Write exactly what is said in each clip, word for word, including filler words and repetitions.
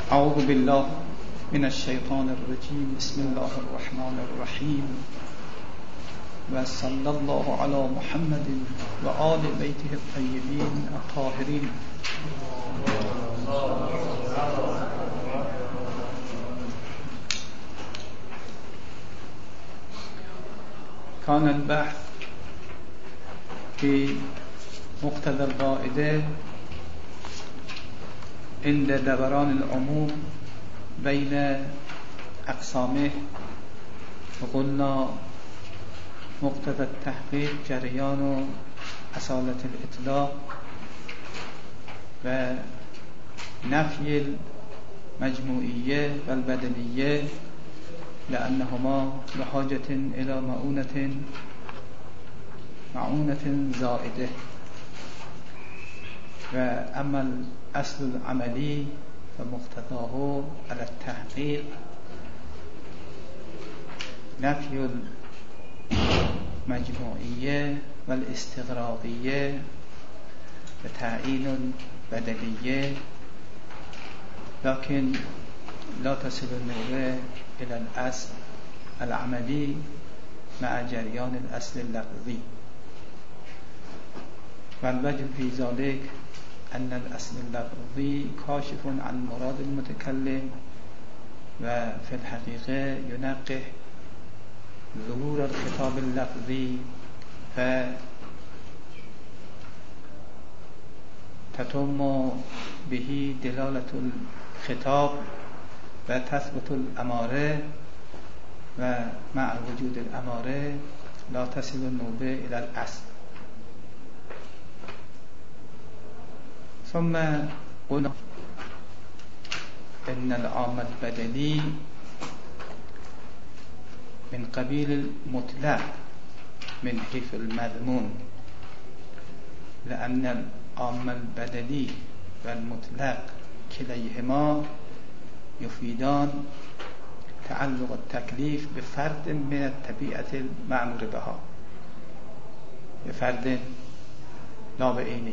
اعوذ بالله من الشیطان الرجیم. بسم الله الرحمن الرحیم و صلی الله علی محمد و آل بیته الطیبین الطاهرین. كان البحث في مقتضى القاعدة عند دوران العموم بين أقسامه، وقلنا مقتضى التحقيق جريان أصالة الإطلاق ونفي المجموعية والبدلية لأنهما بحاجة إلى معونة معونة زائدة. وأما الأصل العملي فمقتضاه على التحقيق نفي المجموعية والاستغراقية وتعيين البدلية، لكن لا تصل النوبة إلى الأصل العملي مع جريان الأصل اللفظي. والوجه في ذلك أن الأصل اللفظي كاشف عن مراد المتكلم، وفي الحقيقة ينقح ظهور الخطاب اللفظي فتتم به دلالة الخطاب وتثبت الأمارة، ومع وجود الأمارة لا تصل النوبة إلى الأصل. ثم قلنا إن العام البدلي من قبيل المطلق من حيث المضمون، لأن العام البدلي والمطلق كليهما يفيدان تعلق التكليف بفرد من الطبيعة المأمور بها، بفرد لا بعينه.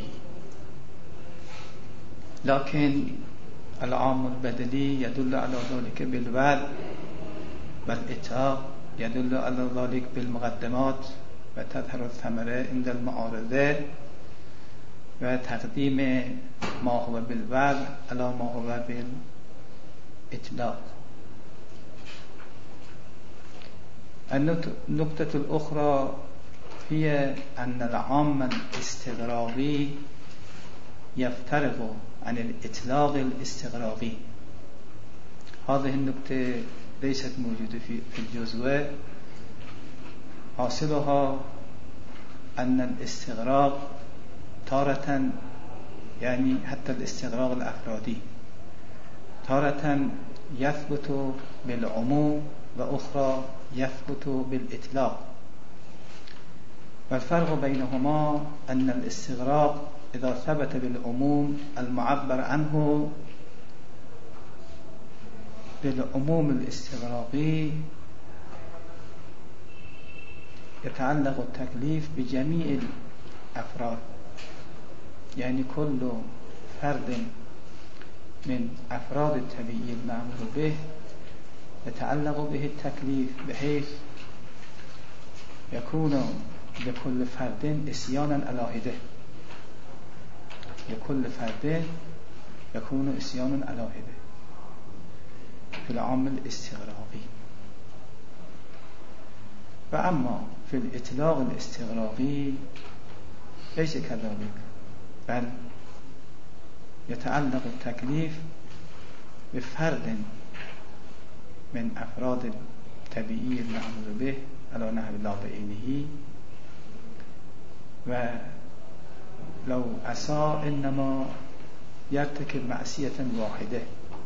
لكن العام البدلي يدل على ذلك بالوعد، والإطلاق يدل على ذلك بالمقدمات، وتظهر الثمرة عند المعارضة، وتقديم ما هو بالوعد على ما هو بالإطلاق. النقطة الأخرى هي أن العام الاستغراقي يفترق عن الإطلاق الاستغراقي. هذه النقطة ليست موجودة في الجزوة. حاصلها أن الاستغراق تارة، يعني حتى الاستغراق الأفرادي، تارة يثبت بالعموم وأخرى يثبت بالإطلاق. والفرق بينهما أن الاستغراق إذا ثبت بالعموم المعبر عنه بالعموم الاستغراقي يتعلق التكليف بجميع الأفراد، يعني كل فرد من أفراد الطبيعي المأمور به يتعلق به التكليف، بحيث يكون لكل فرد إسيانا على حدة، لكل فرد يكون إسيانا على حدة في العام الاستغراقي. وأما في الإطلاق الاستغراقي ليس كذلك، بل يتعلق التكليف بفرد من أفراد الطبيعي المأمور به على نحو لا بعينه. ولو عصى إنما يرتكب معصية واحدة،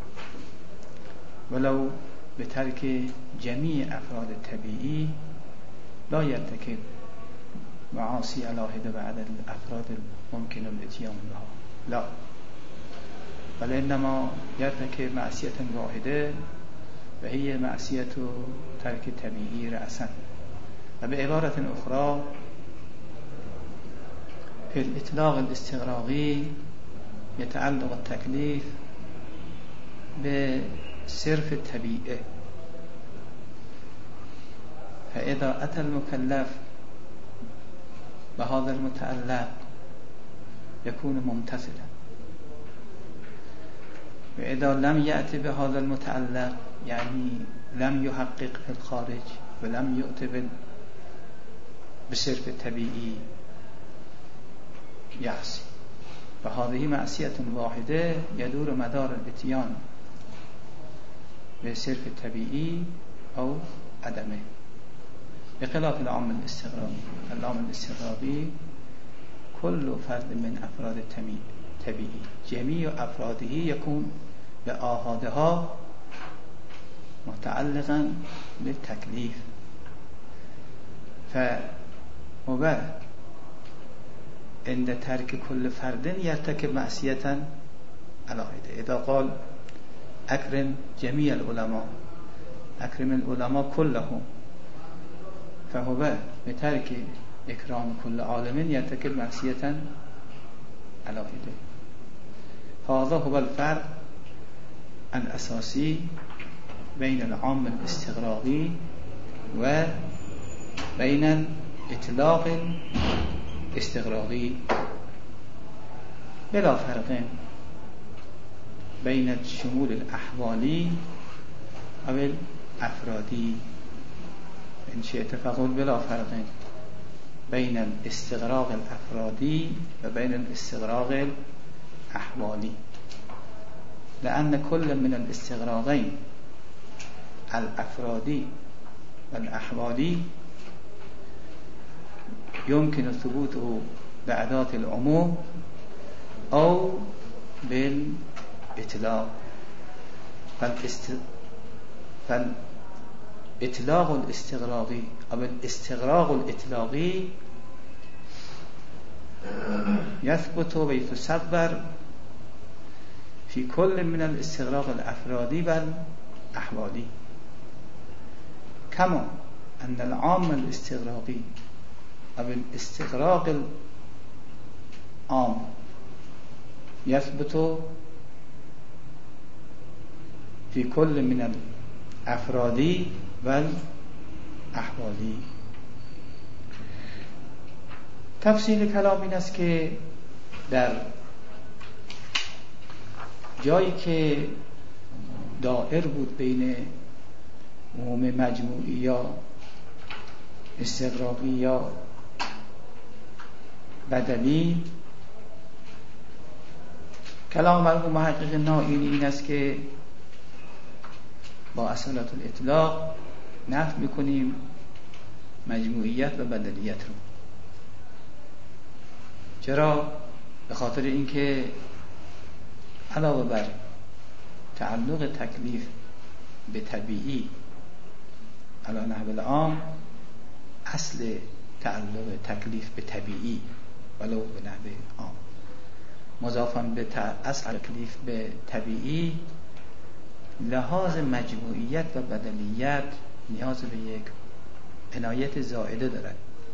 ولو بترك جميع أفراد الطبيعي لا يرتكب معاصي على حدة بعد الأفراد الممكن الاتيان بها، لا، بل إنما يرتكب معصية واحدة وهي معصية ترك الطبيعي رأسا. وبعبارة أخرى في الإطلاق الاستغراقي يتعلق التكليف به صرف طبیعه. فاذا اتى المكلف بهذا المتعلق يكون ممتثلا، واذا لم يأتي بهذا المتعلق يعني لم يحقق في الخارج ولم يؤتي بصرف طبيعي يعصي، فهذه معصية واحدة يدور مدار الاتيان بصرف طبيعي أو عدمه، بخلاف العامل الاستغراقي. العامل الاستغراقي كل فرد من أفراد الطبيعي جميع أفراده يكون بآحادها متعلقا بالتكليف، فهو عند ترك كل فرد يرتكب معصية على حدة. إذا قال أكرم جميع العلماء، أكرم العلماء كلهم، فهو بترك إكرام كل عالم يرتكب معصية على حدة. هذا هو الفرق الأساسي بين العام الاستغراقي وبين الإطلاق الاستغراقي، بلا فرق بين الشمول الأحوالي أو الأفرادي. إن شئت فقل بلا فرق بين الاستغراق الأفرادي وبين الاستغراق الأحوالي، لأن كل من الاستغراقين الأفرادي والأحوالي يمكن ثبوته بأداة العموم أو بالإطلاق. فالاست... فالإطلاق الاستغراقي أو الاستغراق الإطلاقي يثبت ويتصور في كل من الاستغراق الأفرادي والأحوالي، كما أن العام الاستغراقي أو الاستغراق العام يثبت في كل من الأفراد والأحوال. تفصیل کلام این است که در جایی که دائر بود بین عموم مجموعی یا استغراقی یا بدلی، کلام مرحوم محقق نائینی این است که با اصالت الاطلاق نفی میکنیم مجموعیت و بدلیت رو. چرا؟ به خاطر اینکه علاوه بر تعلق تکلیف به طبیعی علی نحو العام، اصل تعلق تکلیف به طبیعی ولو به نحو عام مضافاً به اصل تکلیف به طبیعی، لحاظ مجموعیت و بدلیت نیاز به یک عنایت زائده دارد.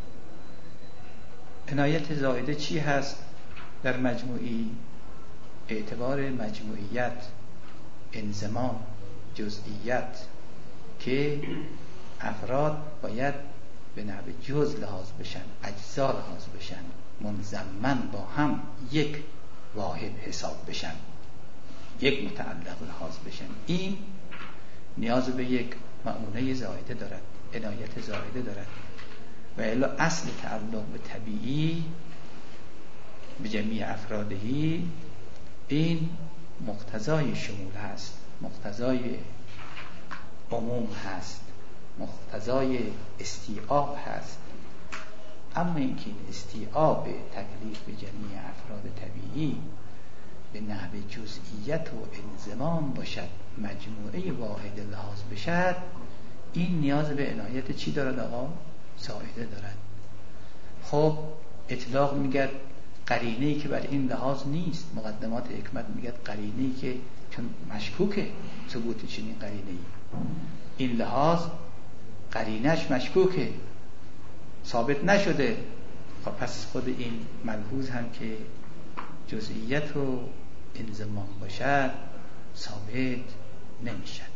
عنایت زائده چی هست در مجموعی؟ اعتبار مجموعیت، انضمام، جزئیت، که افراد باید به نحو جز لحاظ بشن، اجزا لحاظ بشن، منضمن با هم یک واحد حساب بشن، یک متعلق لحاظ بشن. این نیاز به یک معنونه زائده دارد، عنایت زائده دارد. و الا اصل تعلق به طبیعی به جمیع افرادهی این مقتضای شمول هست، مقتضای عموم هست، مقتضای استیعاب هست. اما اینکه این استیعاب تکلیف به جمیع افراد طبیعی به نحو جزئیت و انضمام باشد، مجموعه واحد لحاظ بشد، این نیاز به عنایت چی دارد آقا؟ زائده دارد. خب اطلاق میگه قرینه‌ای که بر این لحاظ نیست، مقدمات حکمت میگه قرینه‌ای که چون مشکوکه ثبوت چنین قرینه‌ای، این لحاظ قرینش مشکوکه، ثابت نشده. خب پس خود این ملحوظ هم که جزئیت و انضمام باشد ثابت نمیشد.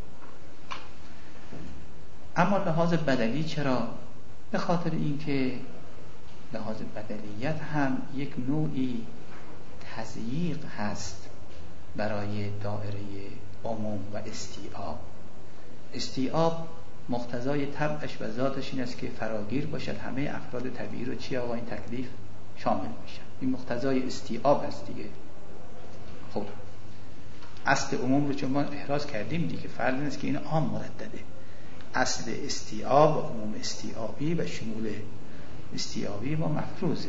اما لحاظ بدلی چرا؟ به خاطر اینکه لحاظ بدلیت هم یک نوعی تضییق هست برای دایره عموم و استیعاب. استیعاب مقتضای طبعش و ذاتش این است که فراگیر باشد، همه افراد طبیعی رو چی آقا این تکلیف شامل میشن. این مقتضای استیعاب است دیگه. خب اصل عموم رو چون ما احراز کردیم دیگه، فرض نیست که این عام مردده. اصل استیعاب و عموم استیعابی و شمول استیعابی ما مفروضه.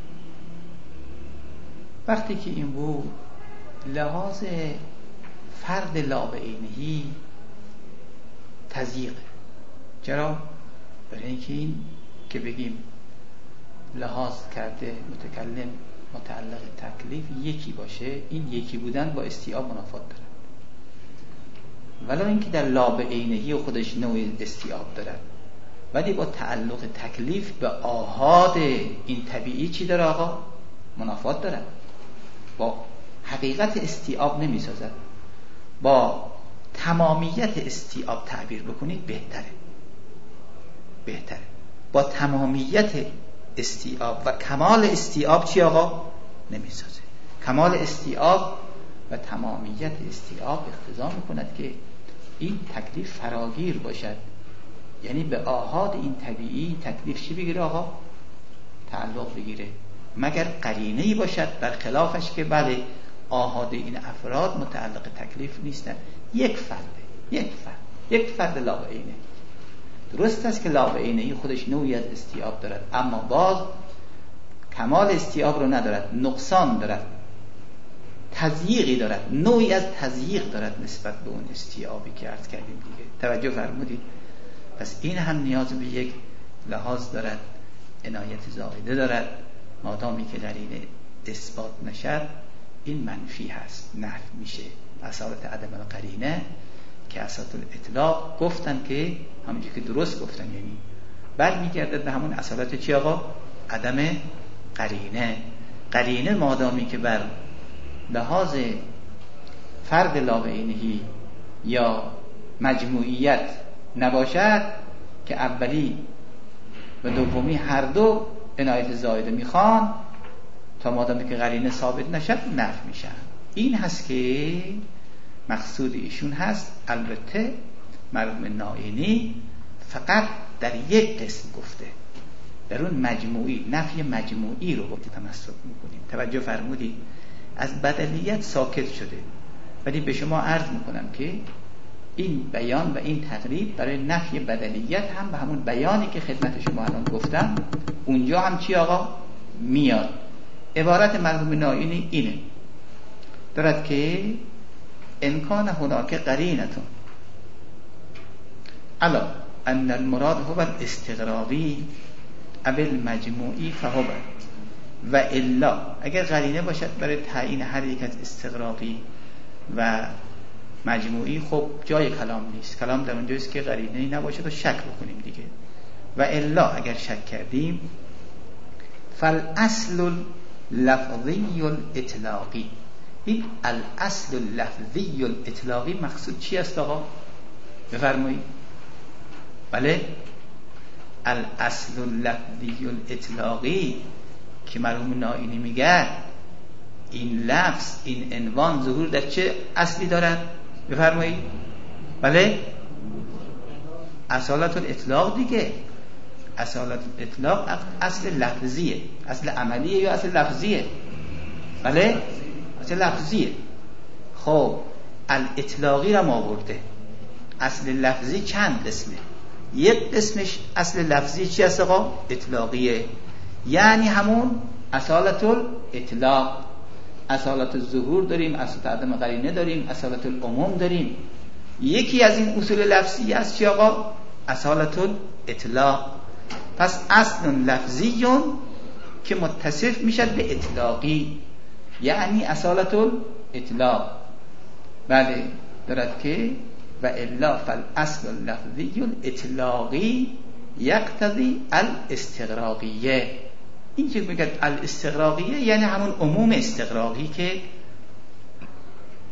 وقتی که این بود لحاظ فرد لابعینهی تضییقه. چرا؟ برای اینکه این که بگیم لحاظ کرده متکلم متعلق تکلیف یکی باشه، این یکی بودن با استیعاب منافات داره، ولی اینکه در لابعینهی و خودش نوع استیعاب دارد، ولی با تعلق تکلیف به آحاد این طبیعی چی داره آقا؟ منافات داره. با حقیقت استیعاب نمی سازد. با تمامیت استیعاب تعبیر بکنید بهتره بهتره با تمامیت استیعاب و کمال استیعاب چی آقا؟ نمی سازه. کمال استیعاب و تمامیت استیعاب اقتضا میکند که این تکلیف فراگیر باشد، یعنی به آحاد این طبیعی تکلیف چی بگیره آقا؟ تعلق بگیره، مگر قرینه‌ای باشد برخلافش که بله آحاد این افراد متعلق تکلیف نیستن. یک فرد یک فرد یک فرد لابعینه. درست است که لابعینهی خودش نوعی از استیعاب دارد، اما باز کمال استیعاب رو ندارد، نقصان دارد، تضییقی دارد، نوعی از تضییق دارد نسبت به اون استیعابی که عرض کردیم دیگه. توجه فرمودید؟ پس این هم نیاز به یک لحاظ دارد، عنایت زائده دارد. مادامی که قرینه اثبات نشد این منفی هست، نفی میشه. اصالت عدم القرینه که اصالت الاطلاق گفتن که همونجوری که درست گفتن، یعنی برمیگردد به همون اصالت چی آقا؟ عدم قرینه. قرینه مادامی که بر لحاظ فرد لابعینهی یا مجموعیت نباشد که اولی و دومی هر دو عنایت زائده میخوان، تا مادامی که قرینه ثابت نشد نفی میشن. این هست که مقصود ایشون هست. البته مرحوم نائینی فقط در یک قسم گفته، در اون مجموعی، نفی مجموعی رو گفته تمسک میکنیم. توجه فرمودید؟ از بدلیت ساکت شده، ولی به شما عرض میکنم که این بیان و این تقریب برای نفی بدلیت هم به همون بیانی که خدمت شما الان گفتم اونجا هم چی آقا میاد. عبارت مرحوم نائینی اینه دارد که امکان هناک قرینتون الا ان المراد هو الاستغراقی اول مجموعی فهو، و الا اگر قرینه باشد برای تعیین هر یک از استغراقی و مجموعی، خب جای کلام نیست. کلام در اونجاست که قرینه‌ای نباشد و شک بکنیم دیگه. و الا اگر شک کردیم فالاصل اللفظی الاطلاقی، این الاصل اللفظی الاطلاقی مقصود چی است آقا؟ بفرمایید. بله، الاصل اللفظی الاطلاقی که مرحوم نائینی میگه این لفظ، این عنوان ظهور در چه اصلی دارد؟ بفرمایید. بله، اصالت الاطلاق دیگه. اصالت الاطلاق اصل لفظیه، اصل عملیه یا اصل لفظیه؟ بله، اصل لفظیه. خب الاطلاقی را ما آورده. اصل لفظی چند قسمه؟ یک قسمش اصل لفظی چی است آقا؟ اطلاقیه، یعنی همون اصالت الاطلاق. اصالت الظهور داریم، اصالت عدم قرینه داریم، اصالت العموم داریم. یکی از این اصول لفظی است چی آقا؟ اصالت الاطلاق. پس اصل لفظی که متصف میشد به اطلاقی، یعنی اصالت الاطلاق. بله، دارد که و الا فالاصل اللفظی الاطلاقی یقتضی الاستغراقیه. این که میگه الاستغراقیه یعنی همون عموم استغراقی که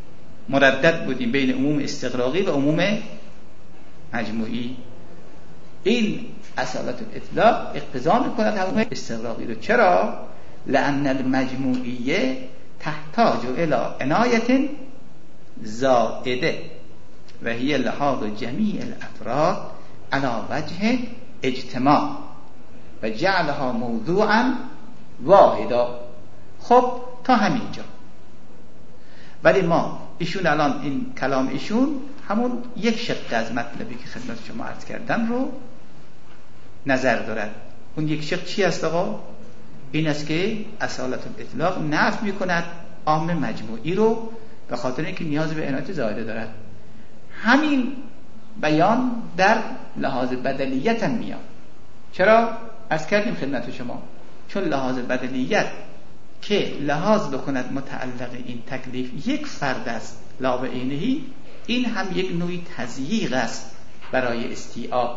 مردد بودیم بین عموم استغراقی و عموم مجموعی. این اصالت الاطلاق اقتضا میکند عموم استغراقی رو. چرا؟ لأن المجموعیه تحتاج الى عنایت زائده و هی لحاظ جمیع الافراد علی وجه اجتماع و جعلها موضوعا واحدا. خب تا همینجا. ولی ما ایشون الان این کلام ایشون همون یک شق از مطلبی که خدمت شما عرض کردم رو نظر دارد. اون یک شق چی است آقا؟ این است که اصالت الاطلاق نفی میکند عام مجموعی رو به خاطر اینکه نیاز به عنایت زائده دارد. همین بیان در لحاظ بدلیت هم میاد. چرا؟ عرض کردیم خدمت شما چون لحاظ بدلیت که لحاظ بکند متعلق این تکلیف یک فرد است لا به عینه‌ای، این هم یک نوعی تضییق است برای استیعاب.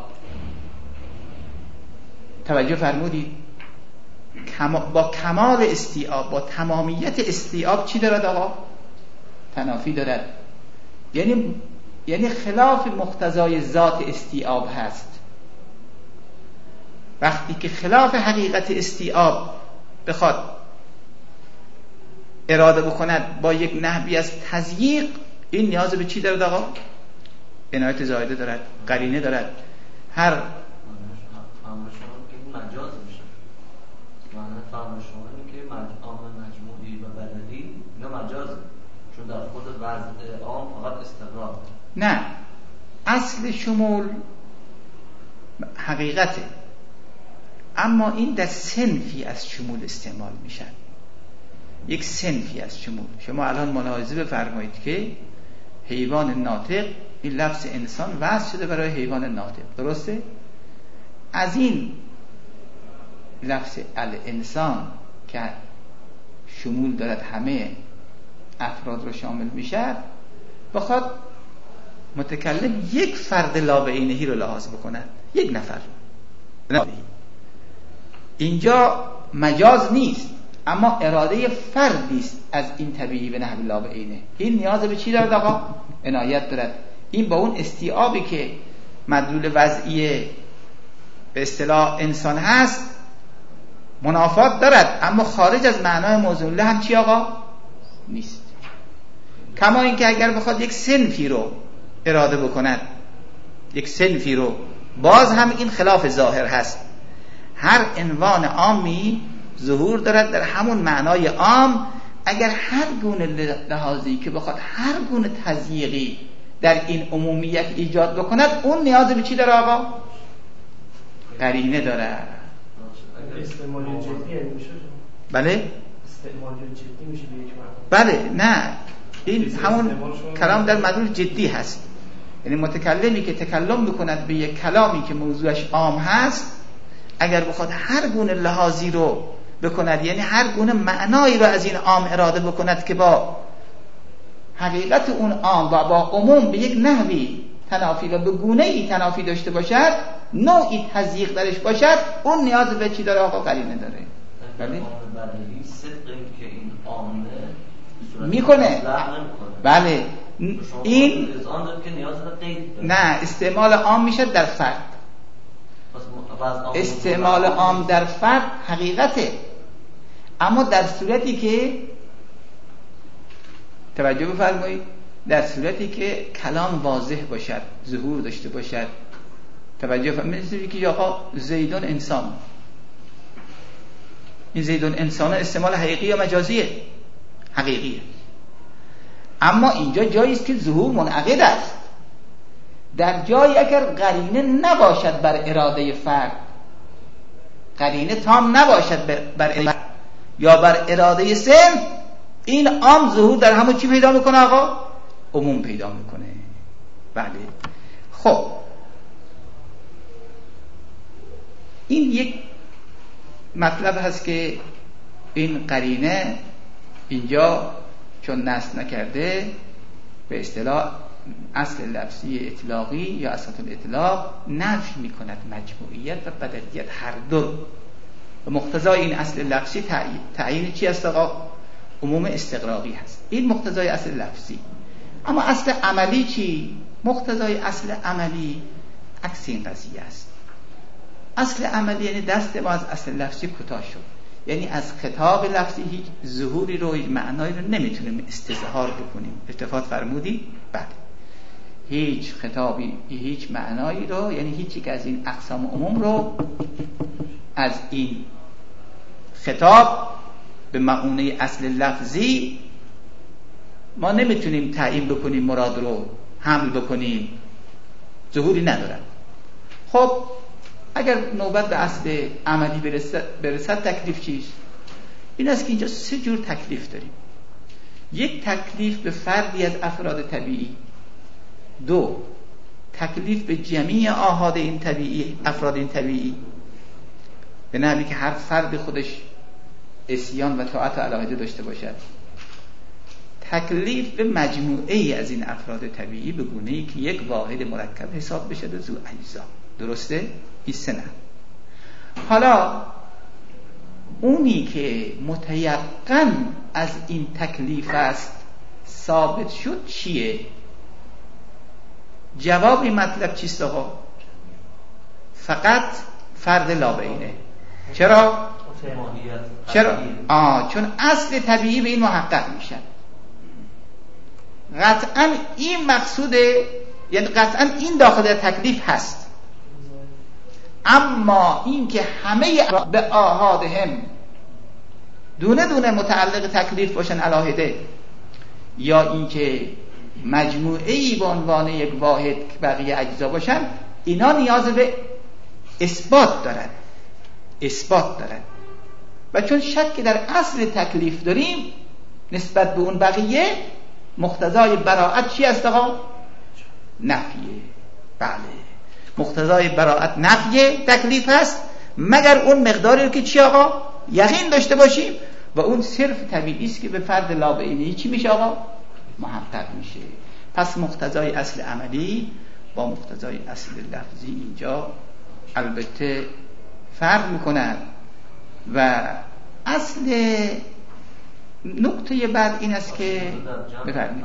توجه فرمودید؟ با کمال استیعاب، با تمامیت استیعاب چی دارد آقا؟ تنافی دارد. یعنی یعنی خلاف مقتضای ذات استیعاب هست. وقتی که خلاف حقیقت استیعاب بخواد اراده بکند با یک نحوی از تضییق، این نیاز به چی دارد آقا؟ عنایت زائده دارد، قرینه دارد. هر مجاز میشه. معنی فهم شما اینه که عام مجموعی و بدلی اینا مجازه، چون در خود وضع عام فقط استقرار. نه، اصل شمول حقیقته، اما این در صنفی از شمول استعمال میشن. یک صنفی از شمول. شما الان ملاحظه بفرمایید که حیوان ناطق، این لفظ انسان وضع شده برای حیوان ناطق، درسته؟ از این لفظ الانسان که شمول دارد همه افراد رو شامل میشه، بخواد متکلم یک فرد لا به عینه‌ای رو لحاظ بکنه، یک نفر. اینجا مجاز نیست، اما اراده فردی است از این طبیعی به نحو لا به عینه. این نیاز به چی دارد آقا؟ عنایت دارد. این با اون استیعابی که مدلول وضعی به اصطلاح انسان هست منافات دارد، اما خارج از معنای موضوع له هم چی آقا؟ نیست. کما اینکه اگر بخواد یک صنفی رو اراده بکند، یک صنفی رو، باز هم این خلاف ظاهر هست. هر عنوان عامی ظهور دارد در همون معنای عام. اگر هر گونه لحاظی که بخواد هر گونه تضییقی در این عمومیت ایجاد بکند، اون نیاز به چی داره آقا؟ قرینه داره. استعمال جدی میشه. بله؟ استعمال جدی میشه به یک معنی. بله، نه، این همون کلام در مدلول جدی هست. یعنی متکلمی که تکلم بکند به یک کلامی که موضوعش عام هست، اگر بخواد هر گونه لحاظی رو بکند، یعنی هر گونه معنایی رو از این عام اراده بکند که با حقیقت اون عام و با عموم به یک نحوی تنافی و به گونه‌ای تنافی داشته باشد، نوعی تضییق درش باشد، اون نیاز به چی داره آقا؟ قرینه داره. بله؟ صدق که این عامه میکنه. بله. این نه، استعمال عام میشه در فرد. استعمال عام در فرد حقیقته، اما در صورتی که توجه بفرمایید، در صورتی که کلام واضح باشد، ظهور داشته باشد. توجه فرمایید، مثل که آقا زیدون انسان، این زیدون انسان استعمال حقیقی یا مجازیه؟ حقیقیه. اما اینجا جایی است که ظهور منعقد است. در جایی اگر قرینه نباشد بر اراده فرد، قرینه تام نباشد بر اراده یا بر اراده صنف، این عام ظهور در همون چی پیدا میکنه آقا؟ عموم پیدا میکنه. بله. خب این یک مطلب هست که این قرینه اینجا چون نصب نکرده، به اصطلاح اصل لفظی اطلاقی یا اصل الاطلاق نفی میکند مجموعیت و بدلیت هر دو. و مقتضای این اصل لفظی تعیین چی است آقا؟ عموم استقراقی هست. این مقتضای اصل لفظی. اما اصل عملی چی؟ مقتضای اصل عملی عکس این قضیه است. اصل عملی یعنی دست ما از اصل لفظی کوتاه شد، یعنی از خطاب لفظی هیچ ظهوری رو، هیچ معنایی رو نمیتونیم استظهار بکنیم. التفات فرمودی؟ بله. هیچ خطابی، هیچ معنایی رو، یعنی هیچ یک از این اقسام عموم رو از این خطاب به معنی اصل لفظی ما نمیتونیم تعیین بکنیم، مراد رو حمل بکنیم، ظهوری ندارن. خب اگر نوبت به اصل عملی برسد, برسد تکلیف چیست؟ این است که اینجا سه جور تکلیف داریم. یک، تکلیف به فردی از افراد طبیعی. دو، تکلیف به جمیع آحاد این طبیعی، افراد این طبیعی، به نحوی که هر فرد خودش عصیان و طاعت علاهده داشته باشد. تکلیف به مجموعه ای از این افراد طبیعی به گونه‌ای که یک واحد مرکب حساب بشه ذو اجزا. درسته؟ این سه نه. حالا اونی که متیقن از این تکلیف است ثابت شد چیه؟ جواب این مطلب چیست آقا؟ فقط فرد لابینه. چرا؟ چرا؟ آه چون اصل طبیعی به این محقق میشه. قطعا این مقصوده، یعنی قطعا این داخل تکلیف هست. اما این که همه به آحادهم دونه دونه متعلق تکلیف باشن علاهده، یا این که مجموعه‌ای به عنوان یک واحد که بقیه اجزا باشن، اینا نیاز به اثبات دارن. اثبات دارن. و چون شک در اصل تکلیف داریم نسبت به اون بقیه، مقتضای براءت چی است آقا؟ نفیه. بله، مقتضای براءت نفی تکلیف هست، مگر اون مقداری رو که چی آقا؟ یقین داشته باشیم. و اون صرف طبیعی است که به فرد لابینی چی میشه آقا؟ محقق میشه. پس مقتضای اصل عملی با مقتضای اصل لفظی اینجا البته فرق میکنند. و اصل نکته بعد این است که بفرمایید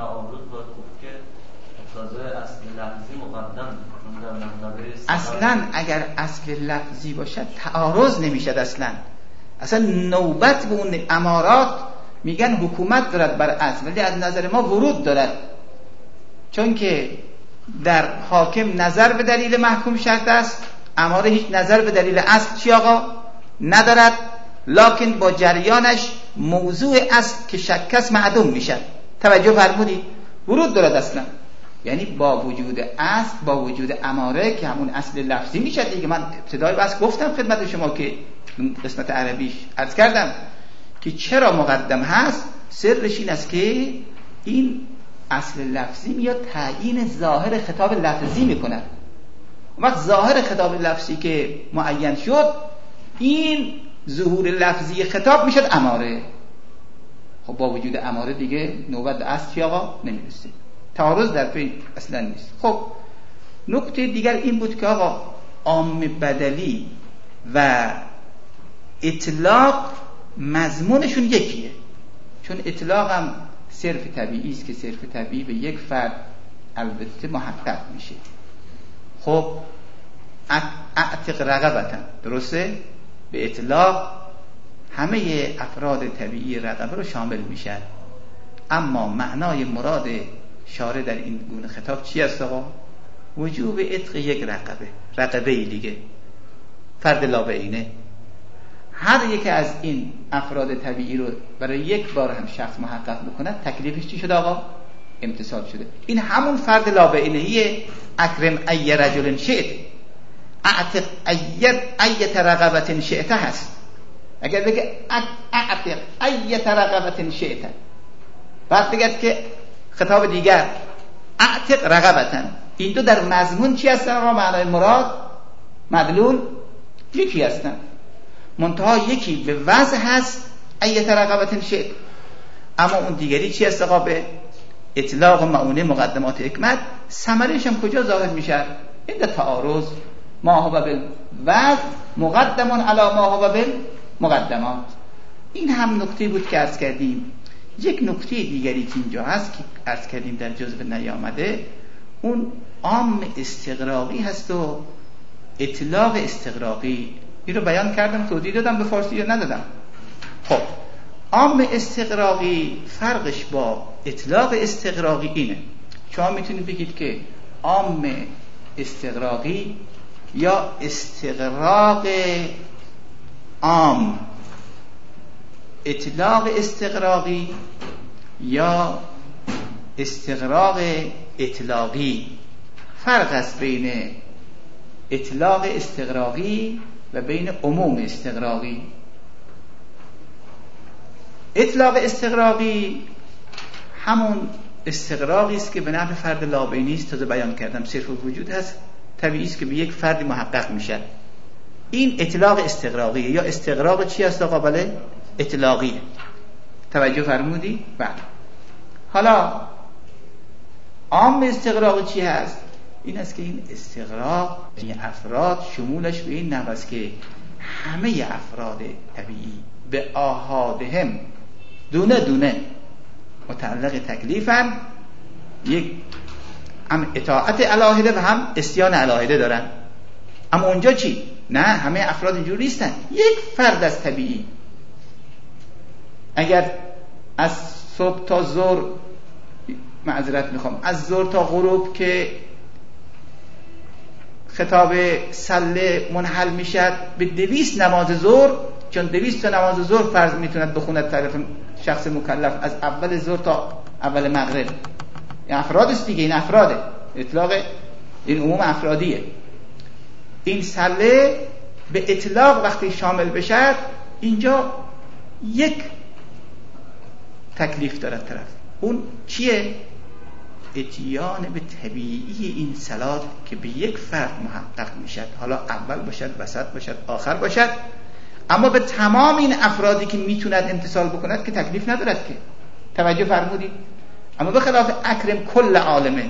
اصلا اگر اصل لفظی باشد تعارض نمیشد. اصلا اصلا نوبت به اون امارات میگن حکومت دارد بر اصل، ولی از نظر ما ورود دارد، چون که در حاکم نظر به دلیل محکوم شرط است، اماره هیچ نظر به دلیل اصل چی آقا؟ ندارد، لکن با جریانش موضوع اصل که شکست معدوم میشد. توجه فرمودید؟ ورود دارد اصلا، یعنی با وجود اصل، با وجود اماره که همون اصل لفظی میشد دیگه. من ابتدای بس گفتم خدمت شما که قسمت عربیش عرض کردم که چرا مقدم هست. سرش این است که این اصل لفظی میاد تعیین ظاهر خطاب لفظی میکنه. وقت ظاهر خطاب لفظی که معین شد، این ظهور لفظی خطاب میشد اماره. خب با وجود اماره دیگه نوبت به اصل چی آقا؟ نمیرسه. تعارض در پی اصلا نیست. خب نکته دیگر این بود که آقا عام بدلی و اطلاق مضمونشون یکیه، چون اطلاق هم صرف طبیعی است که صرف طبیعی به یک فرد البته محقق میشه. خب اعتق رقبتن، درسته؟ به اطلاق همه افراد طبیعی رقبه رو شامل میشن. اما معنای مراد شارع در این گونه خطاب چی است آقا؟ وجوب عتق یک رقبه، رقبه دیگه، فرد لابعینه. هر یک از این افراد طبیعی رو برای یک بار هم شخص محقق بکنه، تکلیفش چی شده آقا؟ امتصال شده. این همون فرد لابعینهیه. اکرم ای رجل شئت، اعتق ایت رقبت شئت هست. اگر بگه اعتق ایت رقبت شئت، بعد بگه که خطاب دیگر اعتق رقبتن، این دو در مضمون چی هستن آقا؟ معنای مراد مدلول یکی هستن، منتها یکی به وضع هست ایت رقبت شئت، اما اون دیگری چی هست آقا؟ به اطلاق و معونه مقدمات حکمت. ثمرش هم کجا ظاهر میشه؟ این در تعارض. ما هو بالوضع مقدمون علی ما هو بالمقدمات. این هم نکته بود که عرض کردیم. یک نکته دیگری که اینجا هست که عرض کردیم در جزء نیامده، اون عام استغراقی هست و اطلاق استغراقی. این رو بیان کردم، توضیح دادم به فارسی یا ندادم؟ خب عام استغراقی فرقش با اطلاق استغراقی اینه. شما میتونید بگید که عام استغراقی یا استغراق عام، اطلاق استغراقی یا استغراق اطلاقی. فرق است بین اطلاق استغراقی و بین عموم استغراقی. اطلاق استغراقی همون استغراقی است که به نفع فرد لابینی است، تازه بیان کردم صرف وجود هست، طبیعی است که به یک فردی محقق میشه. این اطلاق استغراقی یا استغراق چی است قابل اطلاقی. توجه فرمودی؟ بله. حالا عام استغراق چی هست؟ این است که این استغراق این افراد شمولش به این نحو است که همه افراد طبیعی به آحادهم دونه دونه متعلق تکلیفن، یک هم اطاعت علاهده و هم اسیان علاهده دارن. اما اونجا چی؟ نه، همه افراد اینجوری نیستن. یک فرد از طبیعی اگر از صبح تا ظهر، معذرت میخوام، از ظهر تا غروب که خطاب سله منحل میشد به دویست نماز ظهر، چون دویست تا نماز ظهر فرض میتوند بخوند طرف شخص مکلف از اول ظهر تا اول مغرب. این افراد است دیگه، این افراده، اطلاق این عموم افرادیه. این سله به اطلاق وقتی شامل بشد اینجا یک تکلیف دارد طرف. اون چیه؟ اتیان به طبیعی این صلات که به یک فرد محقق میشد، حالا اول باشد، وسط باشد، آخر باشد، اما به تمام این افرادی که میتوند امتثال بکند که تکلیف ندارد که. توجه فرمودید؟ اما به خلاف اکرم کل عالمه،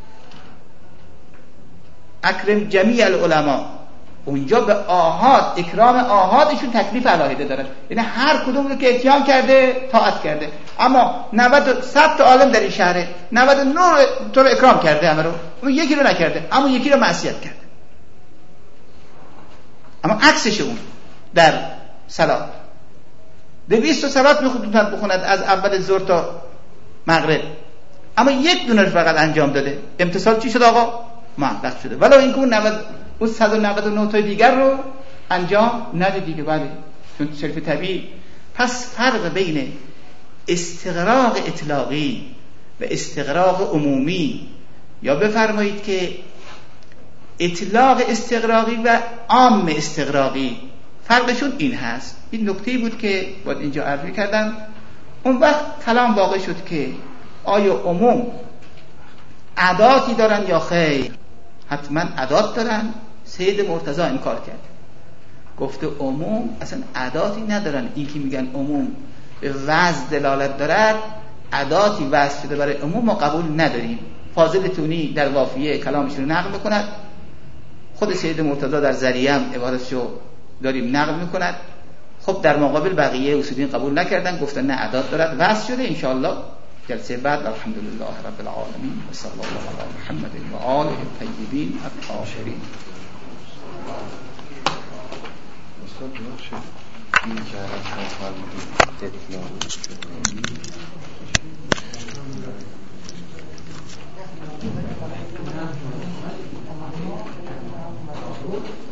اکرم جمیع العلماء، اونجا به آحاد، اکرام آحادشون تکلیف علاهده دارد. یعنی هر کدوم رو که اتیان کرده طاعت کرده. اما نود صد تا عالم در این شهره، نود و نه تو رو اکرام کرده، همه رو، اون یکی رو نکرده، اما یکی رو معصیت کرده. اما عکسش اون در صلات دویست تا صلات میخواد بخوند از اول ظهر تا مغرب، اما یک دونه رو فقط انجام داده. امتصال چی شد آقا؟ محقق شده. ولو اینکه اون نود اون صد و نود و نه تا دیگر رو انجام نده دیگه. بله، چون صرف طبیعی. پس فرق بین استغراق اطلاقی و استغراق عمومی، یا بفرمایید که اطلاق استغراقی و عام استغراقی، فرقشون این هست. این نکته‌ای بود که باید اینجا عرض کردم. اون وقت کلام واقع شد که آیا عموم عداتی دارن یا خیر؟ حتما عدات دارن. سید مرتضی انکار کرد، گفته عموم اصلا عداتی ندارن. این که میگن عموم به وضع دلالت دارد، عداتی وضع شده برای عموم ما قبول نداریم. فاضل تونی در وافیه کلامش رو نقل میکند، خود سید مرتضی در ذریعه هم عبارتشو داریم نقل میکند. خب در مقابل بقیه اصولین قبول نکردن، گفتن نه عدات دارد، وضع شده. انشاءالله جلسه بعد الحمدلله رب العالمین و صلی الله علی محمد و آله الطیبین الطاهرین. این